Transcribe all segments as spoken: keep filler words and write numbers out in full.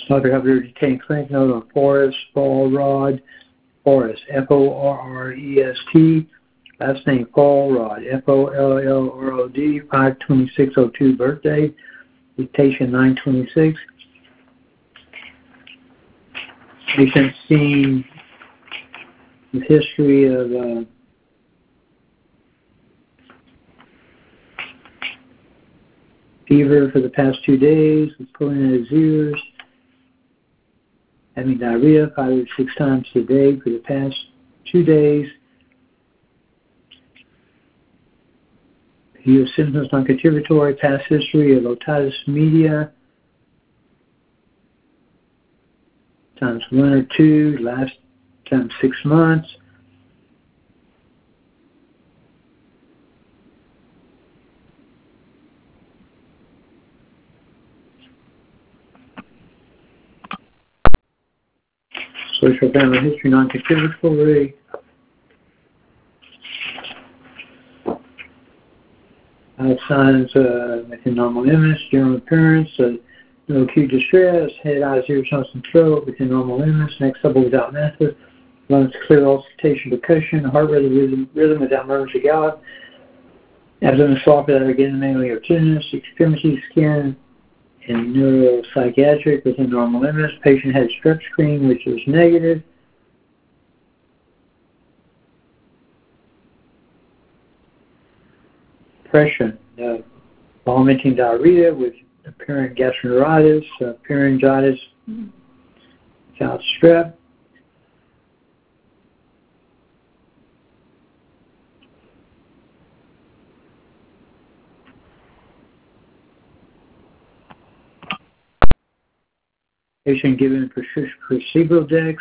Doctor Hubbard retained clinic note on Forrest Fall Rod, Forrest, F O R R E S T, last name Fall Rod, F O L L R O D, five twenty-six oh two birthday, dictation nine twenty-six. Patient seen the history of uh, fever for the past two days, pulling in his ears, having diarrhea five or six times a day for the past two days. He has symptoms non-contributory, past history of otitis media, times one or two, last time six months. Social family history non-contributory. Uh, signs uh, within normal image, general appearance, uh, no acute distress, head, eyes, ears, nose, and throat within normal image, neck supple without massive, lungs clear, auscultation, percussion, heart rate rhythm, rhythm without murmurs or gallop, abdomen soft without again mainly or tenderness, extremity, skin, and neuropsychiatric within normal image. Patient had strep screen, which was negative. Depression, uh, vomiting, diarrhea with apparent gastroenteritis, uh, pharyngitis without strep. Patient given placebo dex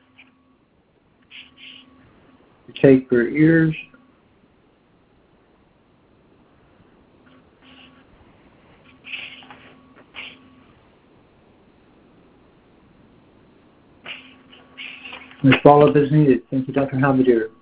to take for ears. This follow-up is needed. Thank you, Doctor Halberdier.